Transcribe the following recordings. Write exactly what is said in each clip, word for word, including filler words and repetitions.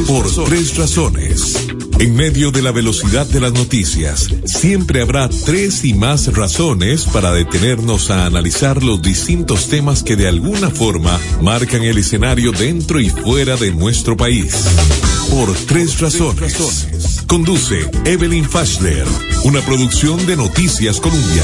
Por tres razones. En medio de la velocidad de las noticias, siempre habrá tres y más razones para detenernos a analizar los distintos temas que de alguna forma marcan el escenario dentro y fuera de nuestro país. Por tres razones. Conduce Evelyn Fashler, una producción de Noticias Colombia.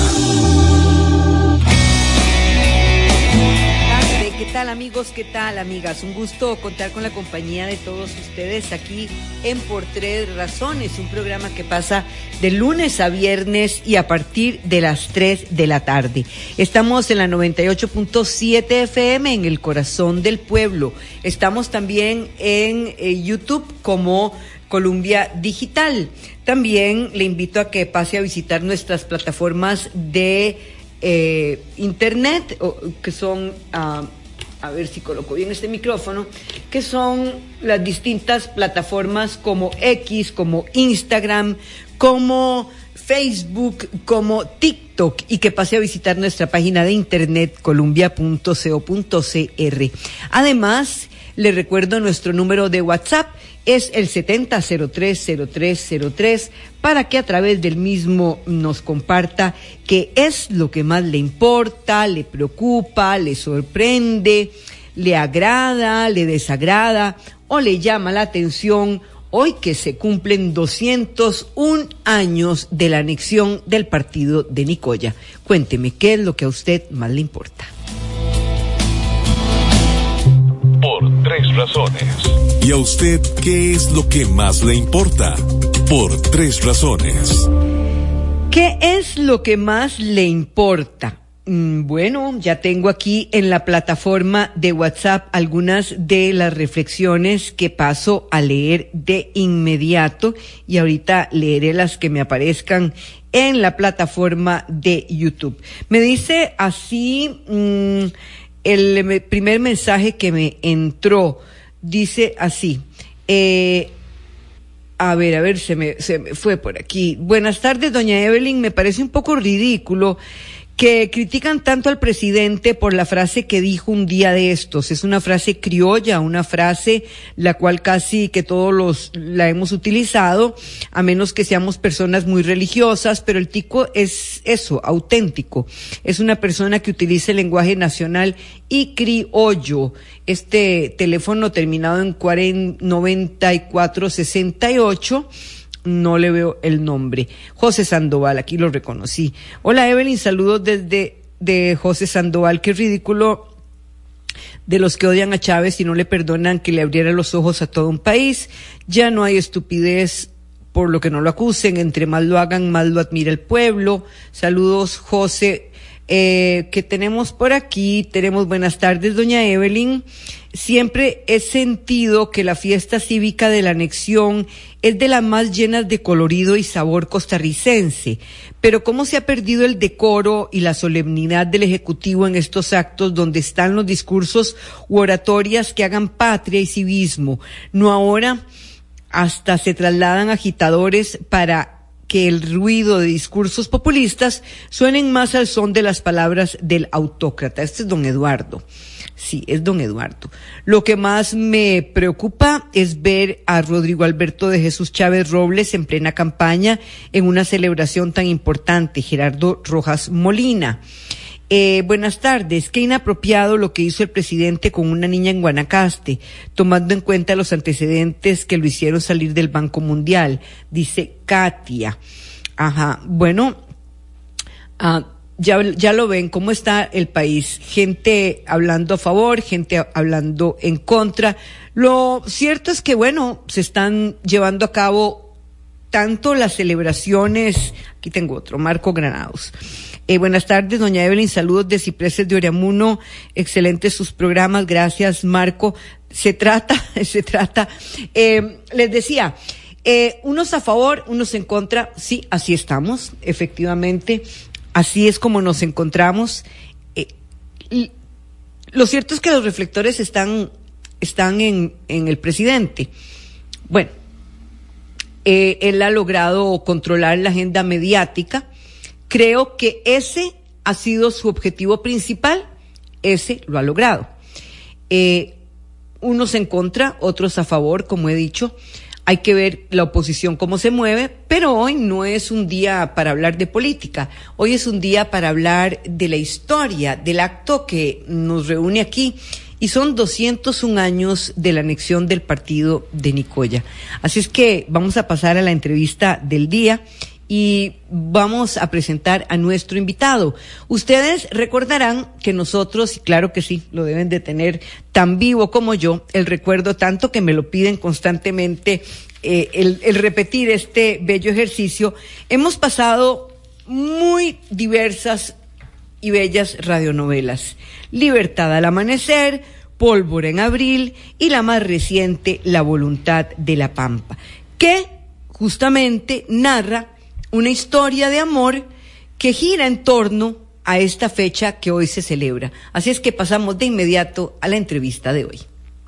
¿Qué tal, amigos? ¿Qué tal, amigas? Un gusto contar con la compañía de todos ustedes aquí en Por Tres Razones, un programa que pasa de lunes a viernes y a partir de las tres de la tarde. Estamos en la noventa y ocho punto siete F M, en el corazón del pueblo. Estamos también en eh, YouTube como Colombia Digital. También le invito a que pase a visitar nuestras plataformas de eh, internet, o, que son... Uh, a ver si coloco bien este micrófono, que son las distintas plataformas como X, como Instagram, como Facebook, como TikTok, y que pase a visitar nuestra página de internet colombia punto co punto cr. Además, le recuerdo nuestro número de WhatsApp, es el setenta cero tres cero tres cero tres, para que a través del mismo nos comparta qué es lo que más le importa, le preocupa, le sorprende, le agrada, le desagrada o le llama la atención hoy que se cumplen doscientos un años de la anexión del partido de Nicoya. Cuénteme, ¿qué es lo que a usted más le importa? Por tres razones. ¿Y a usted qué es lo que más le importa? Por tres razones. ¿Qué es lo que más le importa? Mm, bueno, ya tengo aquí en la plataforma de WhatsApp algunas de las reflexiones que paso a leer de inmediato, y ahorita leeré las que me aparezcan en la plataforma de YouTube. Me dice así mmm, el primer mensaje que me entró. Dice así, eh, a ver, a ver, se me, se me fue por aquí. Buenas tardes, doña Evelyn. Me parece un poco ridículo que critican tanto al presidente por la frase que dijo un día de estos. Es una frase criolla, una frase la cual casi que todos los la hemos utilizado, a menos que seamos personas muy religiosas, pero el tico es eso, auténtico. Es una persona que utiliza el lenguaje nacional y criollo. Este teléfono terminado en cuarenta, noventa y cuatro sesenta y ocho, no le veo el nombre. José Sandoval, aquí lo reconocí. Hola Evelyn, saludos desde de José Sandoval. Qué ridículo de los que odian a Chávez y no le perdonan que le abriera los ojos a todo un país. Ya no hay estupidez por lo que no lo acusen. Entre más lo hagan, más lo admira el pueblo. Saludos, José. Eh, que tenemos por aquí, tenemos buenas tardes, doña Evelyn. Siempre he sentido que la fiesta cívica de la anexión es de las más llenas de colorido y sabor costarricense, pero cómo se ha perdido el decoro y la solemnidad del Ejecutivo en estos actos donde están los discursos u oratorias que hagan patria y civismo. No, ahora hasta se trasladan agitadores para que el ruido de discursos populistas suenen más al son de las palabras del autócrata. Este es don Eduardo. Sí, es don Eduardo. Lo que más me preocupa es ver a Rodrigo Alberto de Jesús Chávez Robles en plena campaña en una celebración tan importante. Gerardo Rojas Molina. Eh, buenas tardes. Qué inapropiado lo que hizo el presidente con una niña en Guanacaste, tomando en cuenta los antecedentes que lo hicieron salir del Banco Mundial, dice Katia. Ajá, bueno, ah, ya, ya lo ven cómo está el país. Gente hablando a favor, gente hablando en contra. Lo cierto es que, bueno, se están llevando a cabo tanto las celebraciones. Aquí tengo otro, Marco Granados. Eh, buenas tardes, doña Evelyn, saludos de Cipreses de Oriamuno, excelentes sus programas, gracias, Marco. Se trata, se trata, eh, les decía, eh, unos a favor, unos en contra, sí, así estamos, efectivamente, así es como nos encontramos. Eh, y lo cierto es que los reflectores están, están en, en el presidente. Bueno, eh, él ha logrado controlar la agenda mediática. Creo que ese ha sido su objetivo principal, ese lo ha logrado. Eh, unos en contra, otros a favor, como he dicho. Hay que ver la oposición cómo se mueve, pero hoy no es un día para hablar de política. Hoy es un día para hablar de la historia, del acto que nos reúne aquí. Y son doscientos un años de la anexión del partido de Nicoya. Así es que vamos a pasar a la entrevista del día y vamos a presentar a nuestro invitado. Ustedes recordarán que nosotros, y claro que sí, lo deben de tener tan vivo como yo, el recuerdo tanto que me lo piden constantemente, eh, el, el repetir este bello ejercicio. Hemos pasado muy diversas y bellas radionovelas. Libertad al amanecer, Pólvora en abril y la más reciente, La voluntad de la pampa, que justamente narra una historia de amor que gira en torno a esta fecha que hoy se celebra. Así es que pasamos de inmediato a la entrevista de hoy.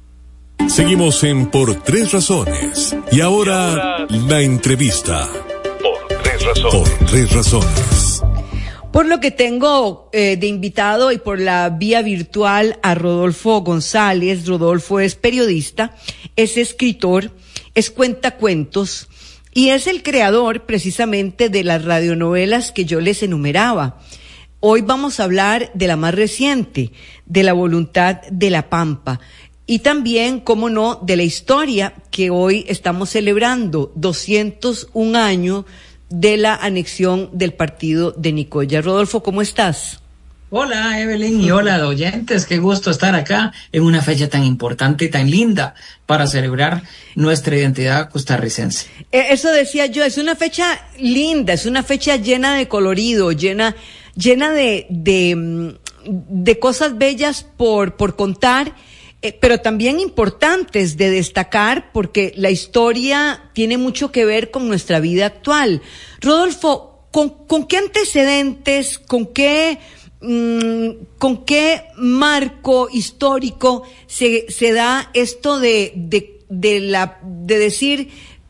Seguimos en Por Tres Razones. Y ahora, la entrevista. Por Tres Razones. Por Tres Razones. Por lo que tengo eh, de invitado y por la vía virtual a Rodolfo González. Rodolfo es periodista, es escritor, es cuentacuentos y es el creador precisamente de las radionovelas que yo les enumeraba. Hoy vamos a hablar de la más reciente, de La voluntad de la pampa. Y también, cómo no, de la historia que hoy estamos celebrando, doscientos un años de la anexión del partido de Nicoya. Rodolfo, ¿cómo estás? Hola, Evelyn, y hola, oyentes. Qué gusto estar acá en una fecha tan importante y tan linda para celebrar nuestra identidad costarricense. Eso decía yo, es una fecha linda, es una fecha llena de colorido, llena, llena de, de, de cosas bellas por, por contar, eh, pero también importantes de destacar, porque la historia tiene mucho que ver con nuestra vida actual. Rodolfo, ¿con, con qué antecedentes, con qué, mmm, con qué marco histórico se, se da esto de, de, de la, de decir,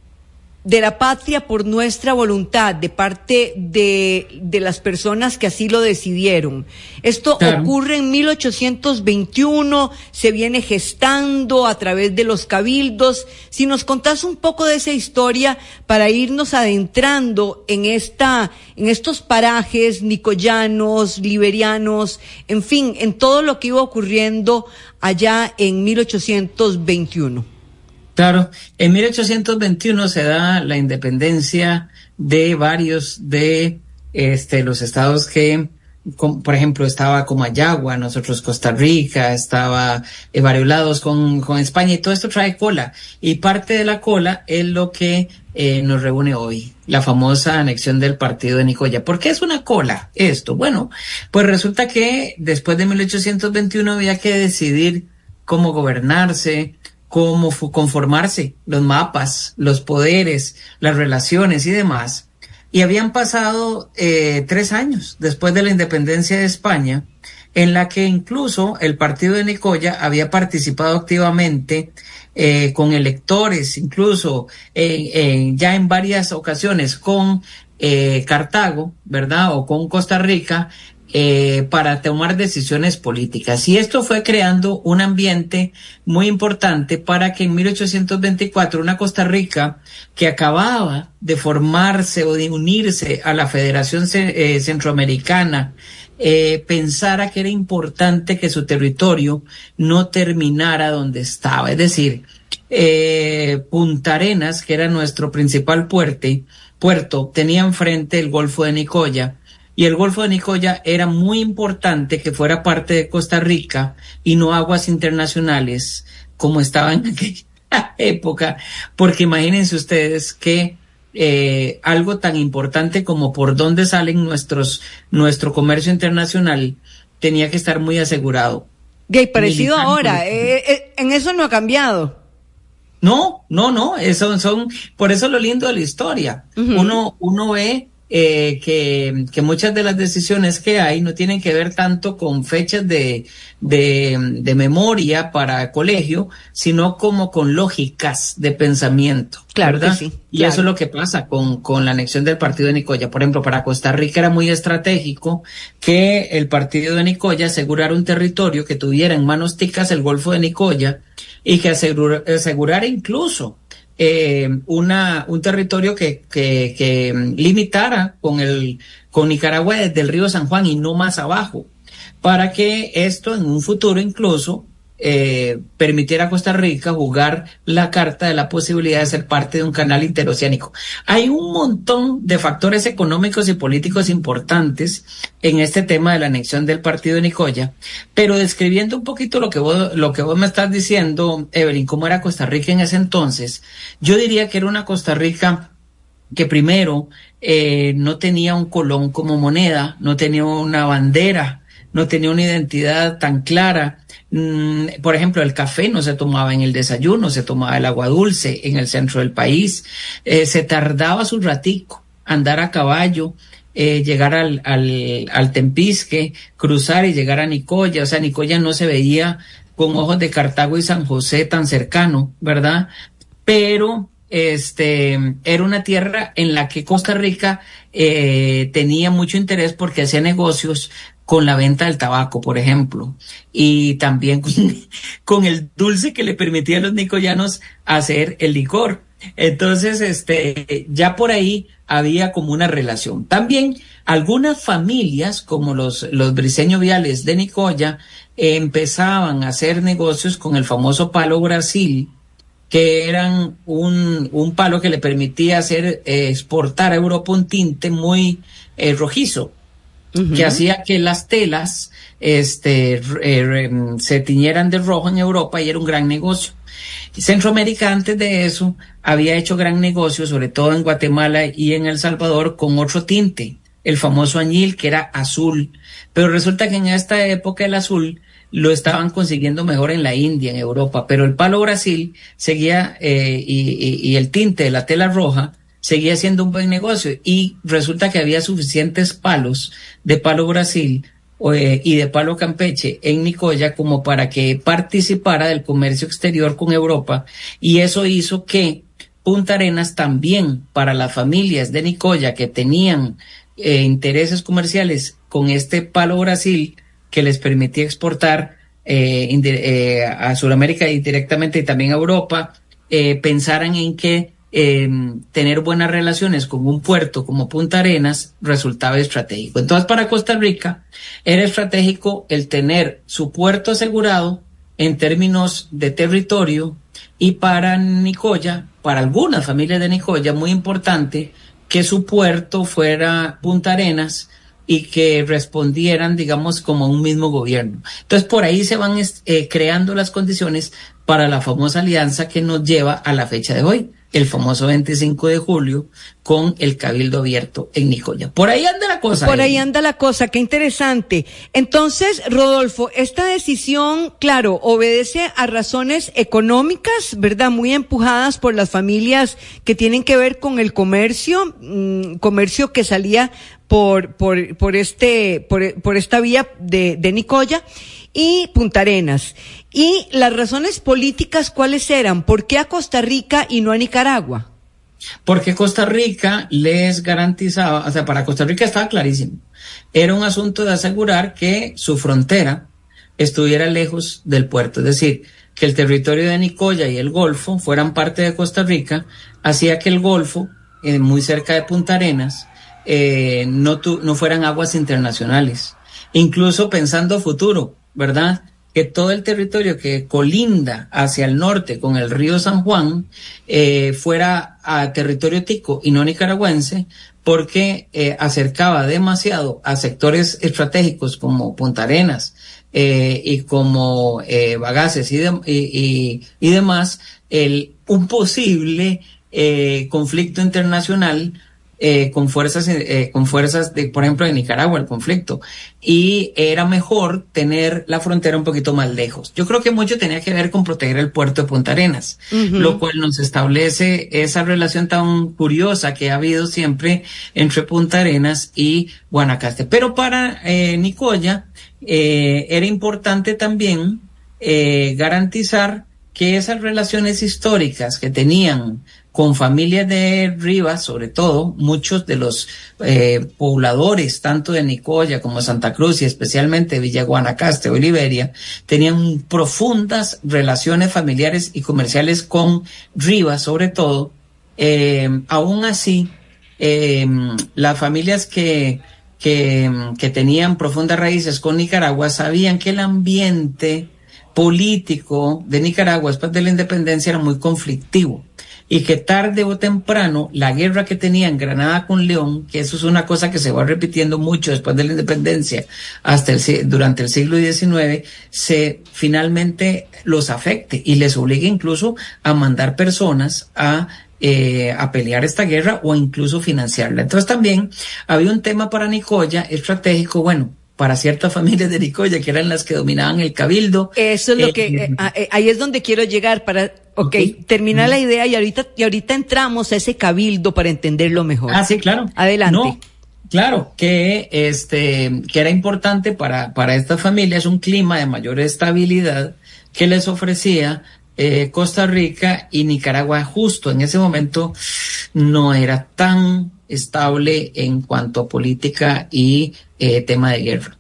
de la patria por nuestra voluntad, de parte de, de las personas que así lo decidieron? Esto claro. Ocurre en mil ochocientos veintiuno, se viene gestando a través de los cabildos. Si nos contás un poco de esa historia para irnos adentrando en esta, en estos parajes nicoyanos, liberianos, en fin, en todo lo que iba ocurriendo allá en mil ochocientos veintiuno. Claro, en mil ochocientos veintiuno se da la independencia de varios de este los estados que, con, por ejemplo, estaba Comayagua, nosotros Costa Rica, estaba eh, varios lados con, con España, y todo esto trae cola. Y parte de la cola es lo que eh, nos reúne hoy, la famosa anexión del partido de Nicoya. ¿Por qué es una cola esto? Bueno, pues resulta que después de mil ochocientos veintiuno había que decidir cómo gobernarse, cómo conformarse, los mapas, los poderes, las relaciones y demás. Y habían pasado eh, tres años después de la independencia de España, en la que incluso el partido de Nicoya había participado activamente eh, con electores, incluso eh, eh, ya en varias ocasiones con eh, Cartago, ¿verdad? O con Costa Rica, Eh, para tomar decisiones políticas. Y esto fue creando un ambiente muy importante para que en mil ochocientos veinticuatro una Costa Rica que acababa de formarse o de unirse a la Federación eh, Centroamericana eh, pensara que era importante que su territorio no terminara donde estaba. Es decir, eh, Punta Arenas, que era nuestro principal puerto, puerto, tenía enfrente el Golfo de Nicoya. Y el Golfo de Nicoya era muy importante que fuera parte de Costa Rica y no aguas internacionales como estaba en aquella época, porque imagínense ustedes que eh, algo tan importante como por dónde salen nuestros nuestro comercio internacional tenía que estar muy asegurado. Gay, parecido ahora, eh, eh, en eso no ha cambiado. No, no, no, eso son, por eso lo lindo de la historia. Uh-huh. Uno, uno ve Eh, que, que muchas de las decisiones que hay no tienen que ver tanto con fechas de, de, de memoria para colegio, sino como con lógicas de pensamiento. Claro, ¿verdad? Que sí. Y claro. Eso es lo que pasa con, con la anexión del partido de Nicoya. Por ejemplo, para Costa Rica era muy estratégico que el partido de Nicoya asegurara un territorio que tuviera en manos ticas el Golfo de Nicoya y que asegur, asegurara incluso eh, una un territorio que, que, que limitara con el con Nicaragua desde el río San Juan y no más abajo, para que esto en un futuro incluso eh, permitiera a Costa Rica jugar la carta de la posibilidad de ser parte de un canal interoceánico. Hay un montón de factores económicos y políticos importantes en este tema de la anexión del partido de Nicoya, pero describiendo un poquito lo que vos, lo que vos me estás diciendo, Evelyn, cómo era Costa Rica en ese entonces, yo diría que era una Costa Rica que primero eh, no tenía un colón como moneda, no tenía una bandera, no tenía una identidad tan clara. Mm, por ejemplo, el café no se tomaba en el desayuno, se tomaba el agua dulce en el centro del país. Eh, se tardaba su ratico andar a caballo, eh, llegar al, al, al Tempisque, cruzar y llegar a Nicoya. O sea, Nicoya no se veía con ojos de Cartago y San José tan cercano, ¿verdad? Pero este era una tierra en la que Costa Rica eh, tenía mucho interés porque hacía negocios con la venta del tabaco, por ejemplo, y también con, con el dulce que le permitía a los nicoyanos hacer el licor. Entonces, este, ya por ahí había como una relación. También algunas familias, como los, los Briceño Viales de Nicoya, eh, empezaban a hacer negocios con el famoso palo Brasil, que eran un, un palo que le permitía hacer, eh, exportar a Europa un tinte muy eh, rojizo, uh-huh, que hacía que las telas este, eh, se tiñeran de rojo en Europa, y era un gran negocio. Centroamérica antes de eso había hecho gran negocio, sobre todo en Guatemala y en El Salvador, con otro tinte, el famoso añil, que era azul, pero resulta que en esta época el azul lo estaban consiguiendo mejor en la India, en Europa, pero el palo Brasil seguía, eh, y, y, y el tinte de la tela roja seguía siendo un buen negocio, y resulta que había suficientes palos de palo Brasil eh, y de palo Campeche en Nicoya como para que participara del comercio exterior con Europa, y eso hizo que Punta Arenas también, para las familias de Nicoya que tenían eh, intereses comerciales con este palo Brasil, que les permitía exportar eh, eh, a Sudamérica y directamente y también a Europa, eh, pensaran en que eh, tener buenas relaciones con un puerto como Punta Arenas resultaba estratégico. Entonces, para Costa Rica era estratégico el tener su puerto asegurado en términos de territorio, y para Nicoya, para algunas familias de Nicoya, muy importante que su puerto fuera Punta Arenas y que respondieran, digamos, como un mismo gobierno. Entonces, por ahí se van eh, creando las condiciones para la famosa alianza que nos lleva a la fecha de hoy, el famoso veinticinco de julio, con el Cabildo Abierto en Nicoya. Por ahí anda la cosa. Por ahí anda la cosa, qué interesante. Entonces, Rodolfo, esta decisión, claro, obedece a razones económicas, ¿verdad? Muy empujadas por las familias que tienen que ver con el comercio, mmm, comercio que salía por, por, por este, por, por esta vía de, de Nicoya y Punta Arenas. Y las razones políticas, ¿cuáles eran? ¿Por qué a Costa Rica y no a Nicaragua? Porque Costa Rica les garantizaba, o sea, para Costa Rica estaba clarísimo. Era un asunto de asegurar que su frontera estuviera lejos del puerto. Es decir, que el territorio de Nicoya y el Golfo fueran parte de Costa Rica, hacía que el Golfo, eh, muy cerca de Punta Arenas, eh, no, tu, no fueran aguas internacionales. Incluso pensando futuro, ¿verdad? Que todo el territorio que colinda hacia el norte con el río San Juan eh, fuera a territorio tico y no nicaragüense, porque eh, acercaba demasiado a sectores estratégicos como Punta Arenas eh, y como eh, Bagaces y, de, y, y, y demás, el, un posible eh, conflicto internacional Eh, con fuerzas, eh, con fuerzas de, por ejemplo, de Nicaragua, el conflicto, y era mejor tener la frontera un poquito más lejos. Yo creo que mucho tenía que ver con proteger el puerto de Punta Arenas, uh-huh, lo cual nos establece esa relación tan curiosa que ha habido siempre entre Punta Arenas y Guanacaste. Pero para eh, Nicoya eh, era importante también eh, garantizar que esas relaciones históricas que tenían con familias de Rivas, sobre todo, muchos de los eh, pobladores, tanto de Nicoya como Santa Cruz y especialmente Villa Guanacaste o Liberia, tenían profundas relaciones familiares y comerciales con Rivas, sobre todo. Eh, aún así, eh, las familias que, que, que tenían profundas raíces con Nicaragua sabían que el ambiente político de Nicaragua después de la independencia era muy conflictivo y que tarde o temprano la guerra que tenían Granada con León, que eso es una cosa que se va repitiendo mucho después de la independencia hasta el, durante el siglo diecinueve, se finalmente los afecte y les obligue incluso a mandar personas a Eh, a pelear esta guerra o incluso financiarla. Entonces también había un tema para Nicoya estratégico, bueno, para ciertas familias de Nicoya que eran las que dominaban el cabildo. Eso es lo eh, que, eh, ahí es donde quiero llegar para, ok, okay. terminar uh-huh. la idea y ahorita, y ahorita entramos a ese cabildo para entenderlo mejor. Ah, sí, claro. Adelante. No, claro, que este, que era importante para, para estas familias un clima de mayor estabilidad que les ofrecía Eh, Costa Rica y Nicaragua. Justo en ese momento no era tan estable en cuanto a política y eh, tema de guerra.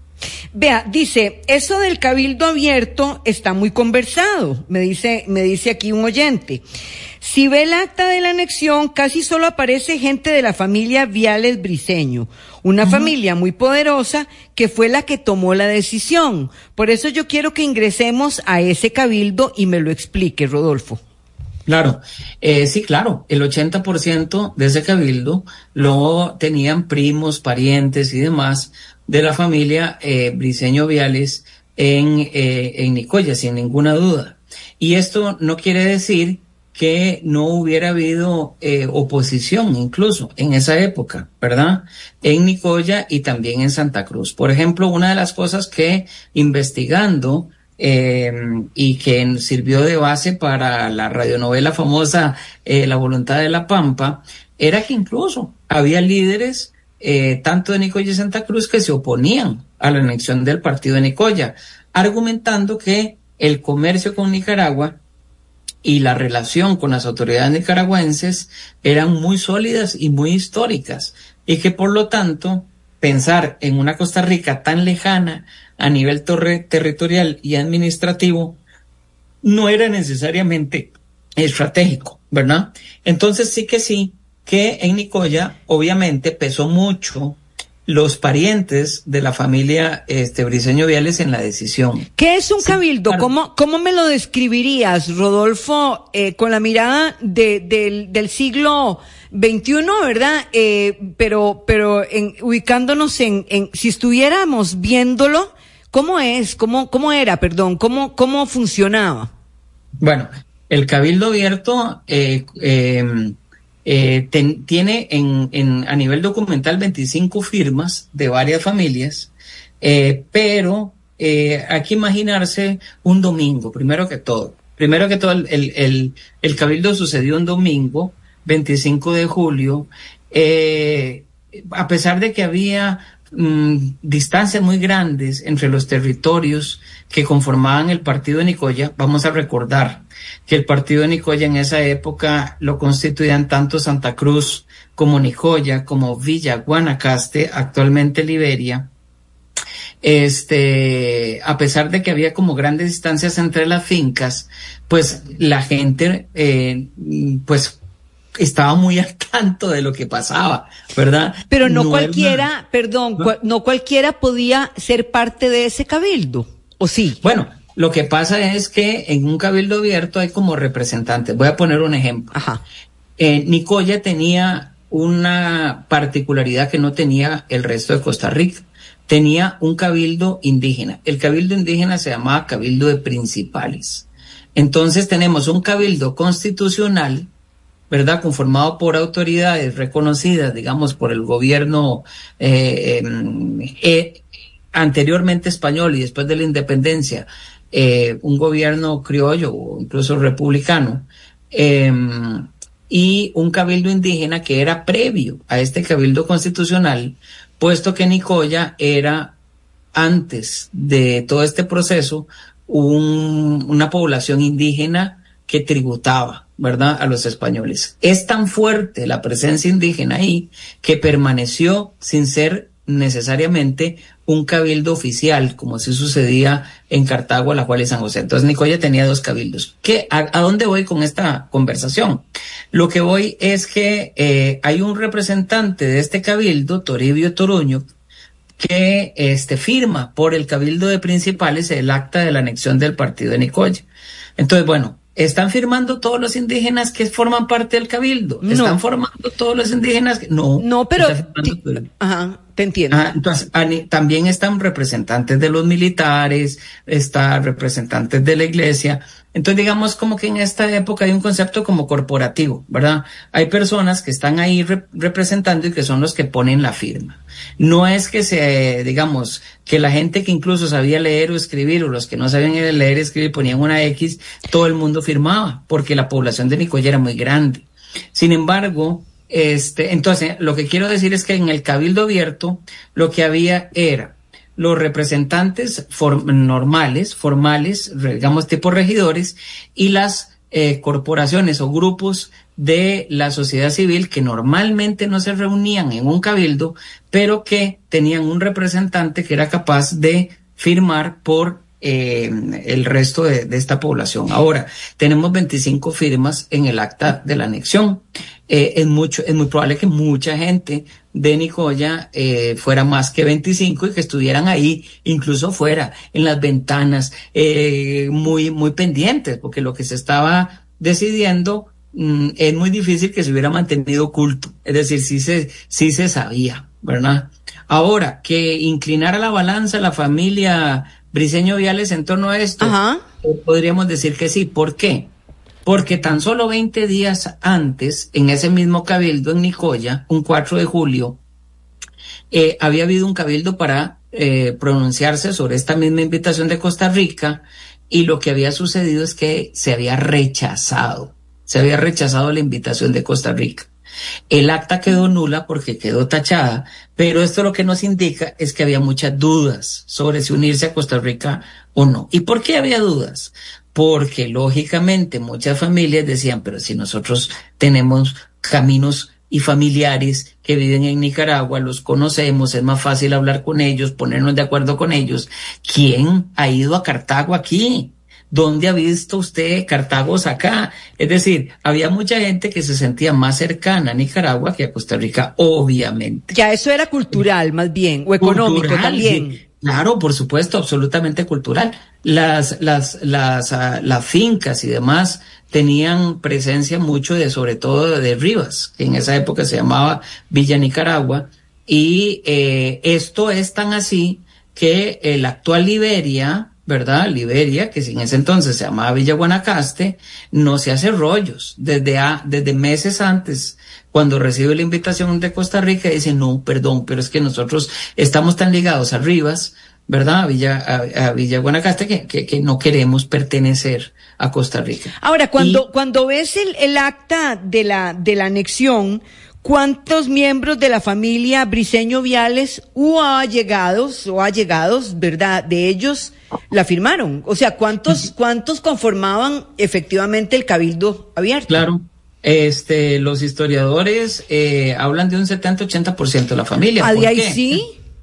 Vea, dice, eso del cabildo abierto está muy conversado, me dice, me dice aquí un oyente. Si ve el acta de la anexión, casi solo aparece gente de la familia Viales Briceño, una uh-huh. familia muy poderosa que fue la que tomó la decisión. Por eso yo quiero que ingresemos a ese cabildo y me lo explique, Rodolfo. Claro, eh, sí, claro, el ochenta por ciento de ese cabildo lo tenían primos, parientes y demás de la familia eh, Briceño Viales en, eh, en Nicoya, sin ninguna duda. Y esto no quiere decir que no hubiera habido eh, oposición incluso en esa época, ¿verdad? En Nicoya y también en Santa Cruz. Por ejemplo, una de las cosas que investigando eh, y que sirvió de base para la radionovela famosa eh, La Voluntad de la Pampa, era que incluso había líderes eh, tanto de Nicoya y Santa Cruz que se oponían a la anexión del partido de Nicoya, argumentando que el comercio con Nicaragua y la relación con las autoridades nicaragüenses eran muy sólidas y muy históricas, y que por lo tanto pensar en una Costa Rica tan lejana a nivel torre, territorial y administrativo no era necesariamente estratégico, ¿verdad? Entonces sí que sí, que en Nicoya obviamente pesó mucho los parientes de la familia este, Briceño Viales en la decisión. ¿Qué es un sí, cabildo? claro. ¿Cómo, ¿Cómo me lo describirías, Rodolfo, eh, con la mirada de, de, del siglo veintiuno, ¿verdad? Eh, pero pero en, ubicándonos en, en, si estuviéramos viéndolo, ¿cómo es? ¿Cómo, cómo era, perdón? ¿Cómo, cómo funcionaba? Bueno, el cabildo abierto eh, eh, Eh, ten, tiene en, en, a nivel documental veinticinco firmas de varias familias, eh, pero eh, hay que imaginarse un domingo, primero que todo. Primero que todo, el, el, el, el cabildo sucedió un domingo, veinticinco de julio, eh, a pesar de que había mm, distancias muy grandes entre los territorios que conformaban el partido de Nicoya. Vamos a recordar que el partido de Nicoya en esa época lo constituían tanto Santa Cruz como Nicoya, como Villa Guanacaste, actualmente Liberia. Este, a pesar de que había como grandes distancias entre las fincas, pues la gente, eh, pues estaba muy al tanto de lo que pasaba, ¿verdad? Pero no, no cualquiera, una... perdón, ¿no? no cualquiera podía ser parte de ese cabildo, ¿o sí? Bueno, lo que pasa es que en un cabildo abierto hay como representantes. Voy a poner un ejemplo. Ajá. Eh, Nicoya tenía una particularidad que no tenía el resto de Costa Rica. Tenía un cabildo indígena. El cabildo indígena se llamaba Cabildo de Principales. Entonces tenemos un cabildo constitucional, ¿verdad? Conformado por autoridades reconocidas, digamos, por el gobierno eh, eh, eh, anteriormente español y después de la independencia, eh, un gobierno criollo o incluso republicano, eh, y un cabildo indígena que era previo a este cabildo constitucional, puesto que Nicoya era, antes de todo este proceso, un, una población indígena que tributaba, ¿verdad?, a los españoles. Es tan fuerte la presencia indígena ahí que permaneció sin ser necesariamente un cabildo oficial, como así sucedía en Cartago, Alajuela y San José. Entonces Nicoya tenía dos cabildos. ¿Qué, a, a dónde voy con esta conversación? Lo que voy es que eh, hay un representante de este cabildo, Toribio Toruño, que este, firma por el cabildo de principales el acta de la anexión del partido de Nicoya. Entonces, bueno, ¿están firmando todos los indígenas que forman parte del cabildo? No. ¿Están formando todos los indígenas que no? No, pero Ti, ajá, te entiendo. Ah, entonces, también están representantes de los militares, están representantes de la iglesia. Entonces, digamos como que en esta época hay un concepto como corporativo, ¿verdad? Hay personas que están ahí rep- representando y que son los que ponen la firma. No es que se, digamos, que la gente que incluso sabía leer o escribir, o los que no sabían leer y escribir ponían una X, todo el mundo firmaba, porque la población de Nicoya era muy grande. Sin embargo, este, entonces, lo que quiero decir es que en el cabildo abierto, lo que había era los representantes for- normales, formales, digamos tipo regidores, y las eh, corporaciones o grupos de la sociedad civil que normalmente no se reunían en un cabildo, pero que tenían un representante que era capaz de firmar por eh, el resto de, de esta población. Ahora, tenemos veinticinco firmas en el acta de la anexión. Eh, es mucho, es muy probable que mucha gente de Nicoya eh, fuera más que veinticinco y que estuvieran ahí, incluso fuera, en las ventanas, eh, muy, muy pendientes, porque lo que se estaba decidiendo mm, es muy difícil que se hubiera mantenido oculto. Es decir, sí se, sí se sabía, ¿verdad? Ahora, que inclinara la balanza la familia Briceño Viales en torno a esto, Ajá. podríamos decir que sí. ¿Por qué? Porque tan solo veinte días antes, en ese mismo cabildo en Nicoya, un cuatro de julio, eh, había habido un cabildo para eh, pronunciarse sobre esta misma invitación de Costa Rica, y lo que había sucedido es que se había rechazado, se había rechazado la invitación de Costa Rica. El acta quedó nula porque quedó tachada, pero esto lo que nos indica es que había muchas dudas sobre si unirse a Costa Rica o no. ¿Y por qué había dudas? Porque lógicamente muchas familias decían, pero si nosotros tenemos caminos y familiares que viven en Nicaragua, los conocemos, es más fácil hablar con ellos, ponernos de acuerdo con ellos. ¿Quién ha ido a Cartago aquí? ¿Dónde ha visto usted Cartagos acá? Es decir, había mucha gente que se sentía más cercana a Nicaragua que a Costa Rica, obviamente. Ya eso era cultural, más bien, o económico Cultural, también. Sí. Claro, por supuesto, absolutamente cultural. Las, las, las, uh, las fincas y demás tenían presencia mucho de, sobre todo de, de Rivas, que en esa época se llamaba Villa Nicaragua, y eh, esto es tan así que el actual Liberia, ¿verdad? Liberia, que en ese entonces se llamaba Villa Guanacaste, no se hace rollos. Desde, a, desde meses antes, cuando recibe la invitación de Costa Rica, dice, no, perdón, pero es que nosotros estamos tan ligados a Rivas, ¿verdad? A Villa, a, a Villa Guanacaste, que, que, que no queremos pertenecer a Costa Rica. Ahora, cuando, y, cuando ves el, el acta de la, de la anexión, ¿cuántos miembros de la familia Briceño Viales o allegados, o allegados, verdad, de ellos la firmaron? O sea, ¿cuántos, cuántos conformaban efectivamente el cabildo abierto? Claro. Este, los historiadores eh, hablan de un setenta a ochenta por ciento de la familia. ¿Ah, de ahí qué? sí?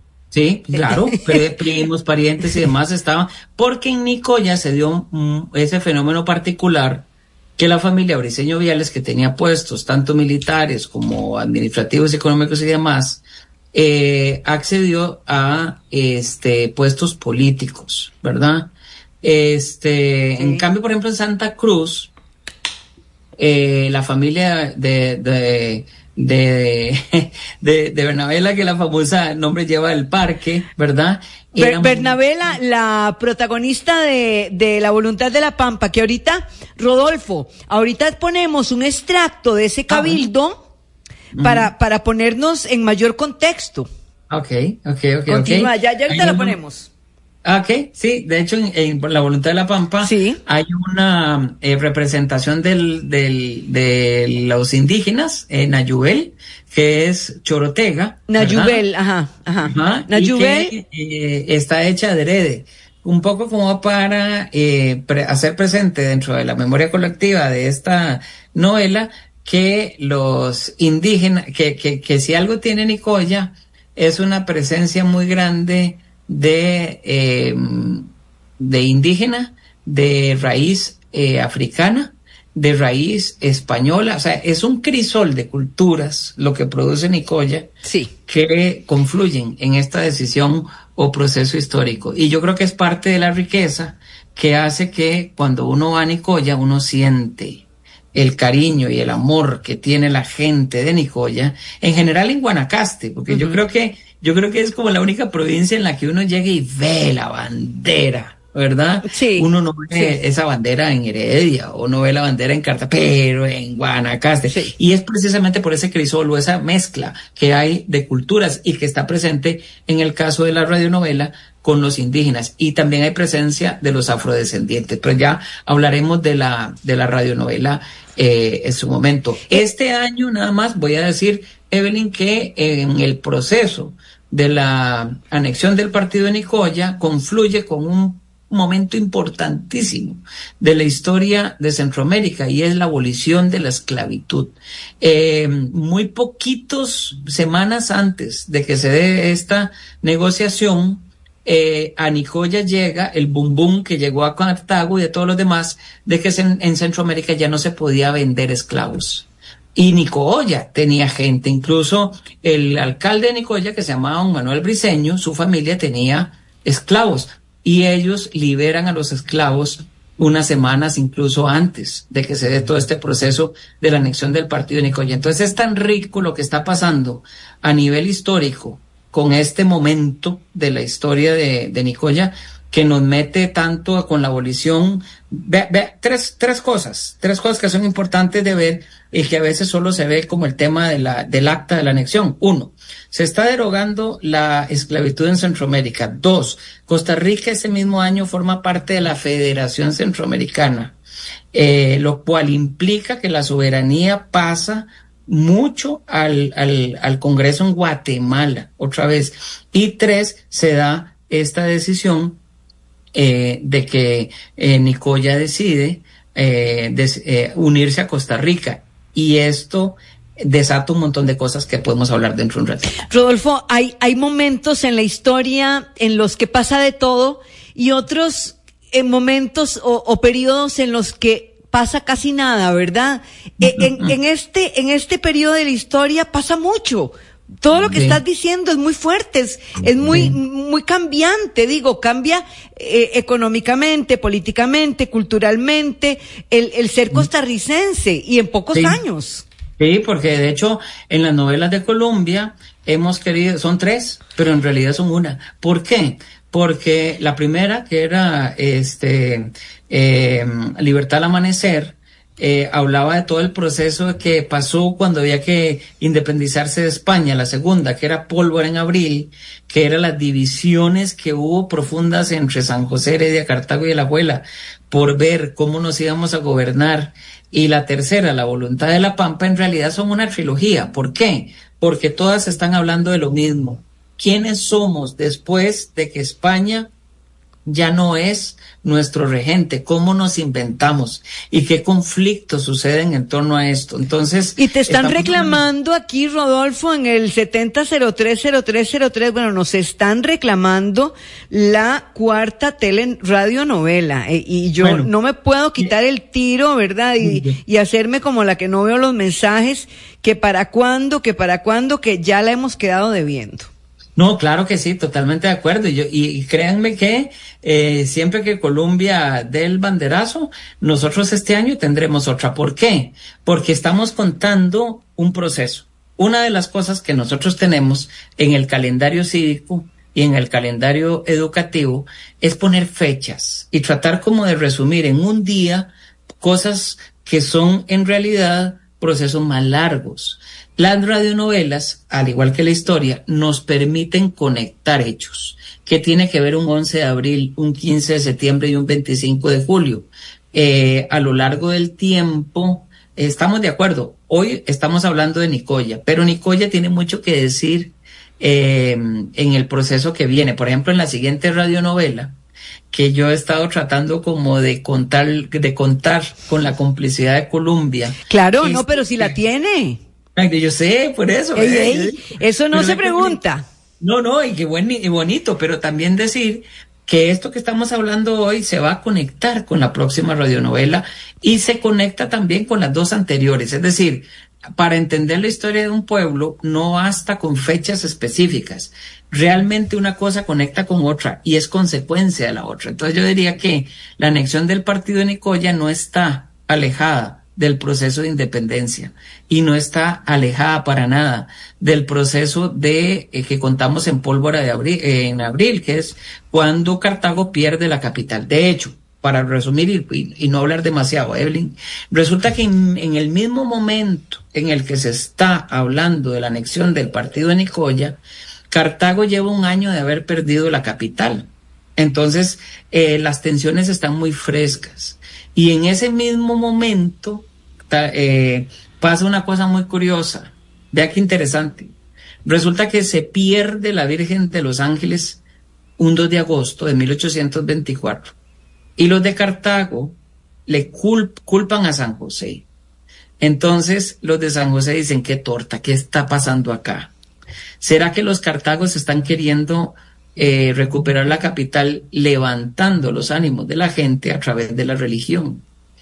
Sí, claro, primos, parientes y demás estaban, porque en Nicoya se dio mm, ese fenómeno particular que la familia Briceño Viales, que tenía puestos tanto militares como administrativos, económicos y demás, eh, accedió a este puestos políticos, ¿verdad? Este, sí. En cambio, por ejemplo, en Santa Cruz, eh, la familia de, de De, de, de Bernabela, que la famosa nombre lleva el parque, ¿verdad? Ber, Bernabela, la protagonista de, de La Voluntad de la Pampa, que ahorita, Rodolfo, ahorita ponemos un extracto de ese cabildo ah, para, uh-huh. para ponernos en mayor contexto. Ok, ok, ok. Continúa, okay. ya, ya ahorita la ponemos. Ok, sí, de hecho en, en La Voluntad de la Pampa sí. hay una eh, representación del, del, de los indígenas en Nayubel, que es Chorotega. Nayubel, ajá, ajá. ajá Nayubel. y que, eh, está hecha de adrede un poco como para eh, pre- hacer presente dentro de la memoria colectiva de esta novela que los indígenas, que, que, que si algo tiene Nicoya es una presencia muy grande de, eh, de indígena, de raíz eh, africana, de raíz española, o sea, es un crisol de culturas lo que produce Nicoya, sí, que confluyen en esta decisión o proceso histórico. Y yo creo que es parte de la riqueza que hace que cuando uno va a Nicoya uno siente el cariño y el amor que tiene la gente de Nicoya, en general en Guanacaste, porque uh-huh. yo creo que yo creo que es como la única provincia en la que uno llega y ve la bandera, ¿verdad? Sí. Uno no ve sí. esa bandera en Heredia, o no ve la bandera en Carta, pero en Guanacaste. Sí. Y es precisamente por ese crisol o esa mezcla que hay de culturas y que está presente en el caso de la radionovela con los indígenas. Y también hay presencia de los afrodescendientes. Pero ya hablaremos de la, de la radionovela eh, en su momento. Este año nada más voy a decir, Evelyn, que en el proceso de la anexión del partido de Nicoya confluye con un momento importantísimo de la historia de Centroamérica y es la abolición de la esclavitud. Eh, muy poquitos semanas antes de que se dé esta negociación, eh, a Nicoya llega el bum bum que llegó a Cartago y a todos los demás de que en, en Centroamérica ya no se podía vender esclavos. Y Nicoya tenía gente, incluso el alcalde de Nicoya, que se llamaba don Manuel Briceño, su familia tenía esclavos. Y ellos liberan a los esclavos unas semanas incluso antes de que se dé todo este proceso de la anexión del partido de Nicoya. Entonces es tan rico lo que está pasando a nivel histórico con este momento de la historia de, de Nicoya que nos mete tanto con la abolición. Ve, ve, tres, tres cosas, tres cosas que son importantes de ver y que a veces solo se ve como el tema de la, del acta de la anexión. Uno, se está derogando la esclavitud en Centroamérica. Dos, Costa Rica ese mismo año forma parte de la Federación Centroamericana, eh, lo cual implica que la soberanía pasa mucho al, al, al Congreso en Guatemala, otra vez. Y tres, se da esta decisión eh, de que eh, Nicoya decide eh, des, eh, unirse a Costa Rica. Y esto desata un montón de cosas que podemos hablar dentro de un rato. Rodolfo, hay, hay momentos en la historia en los que pasa de todo y otros en momentos o, o periodos en los que pasa casi nada, ¿verdad? en, en este, en este periodo de la historia pasa mucho. Todo lo que sí. estás diciendo es muy fuerte, es, es muy, sí. muy cambiante, digo, cambia eh, económicamente, políticamente, culturalmente, el, el ser costarricense y en pocos sí. años. Sí, porque de hecho en las novelas de Colombia hemos querido, son tres, pero en realidad son una. ¿Por qué? Porque la primera, que era este eh, Libertad al Amanecer, Eh, hablaba de todo el proceso que pasó cuando había que independizarse de España. La segunda, que era Pólvora en Abril, que eran las divisiones que hubo profundas entre San José, Heredia, Cartago y Alajuela por ver cómo nos íbamos a gobernar. Y la tercera, La Voluntad de la Pampa, en realidad son una trilogía. ¿Por qué? Porque todas están hablando de lo mismo. ¿Quiénes somos después de que España ya no es nuestro regente? ¿Cómo nos inventamos? ¿Y qué conflictos suceden en torno a esto? Entonces, y te están reclamando aquí, Rodolfo, en el setenta cero tres cero tres cero tres, bueno, nos están reclamando la cuarta tele radionovela, eh, y yo bueno, no me puedo quitar el tiro, ¿verdad? Y, y hacerme como la que no veo los mensajes, que para cuándo, que para cuándo, que ya la hemos quedado debiendo. No, claro que sí, totalmente de acuerdo. Y, yo, y, y créanme que eh, siempre que Colombia dé el banderazo, nosotros este año tendremos otra. ¿Por qué? Porque estamos contando un proceso. Una de las cosas que nosotros tenemos en el calendario cívico y en el calendario educativo es poner fechas y tratar como de resumir en un día cosas que son en realidad procesos más largos. Las radionovelas, al igual que la historia, nos permiten conectar hechos. ¿Qué tiene que ver un once de abril, un quince de septiembre y un veinticinco de julio? Eh, a lo largo del tiempo, eh, estamos de acuerdo. Hoy estamos hablando de Nicoya, pero Nicoya tiene mucho que decir eh, en el proceso que viene. Por ejemplo, en la siguiente radionovela, que yo he estado tratando como de contar, de contar con la complicidad de Colombia. Claro, y, no, pero si la tiene. Yo sé, por eso. Ey, eh, ey, eso no se pregunta. No, no, y qué buen y bonito, pero también decir que esto que estamos hablando hoy se va a conectar con la próxima radionovela y se conecta también con las dos anteriores. Es decir, para entender la historia de un pueblo no basta con fechas específicas. Realmente una cosa conecta con otra y es consecuencia de la otra. Entonces yo diría que la anexión del partido de Nicoya no está alejada del proceso de independencia y no está alejada para nada del proceso de eh, que contamos en Pólvora de abril, eh, en abril, que es cuando Cartago pierde la capital. De hecho, para resumir y, y no hablar demasiado, Evelyn, resulta que en, en el mismo momento en el que se está hablando de la anexión del partido de Nicoya, Cartago lleva un año de haber perdido la capital. Entonces, eh, las tensiones están muy frescas. Y en ese mismo momento ta, eh, pasa una cosa muy curiosa. Vea qué interesante. Resulta que se pierde la Virgen de los Ángeles un dos de agosto de mil ochocientos veinticuatro. Y los de Cartago le culp, culpan a San José. Entonces, los de San José dicen, qué torta, ¿qué está pasando acá? ¿Será que los cartagos están queriendo eh, recuperar la capital levantando los ánimos de la gente a través de la religión?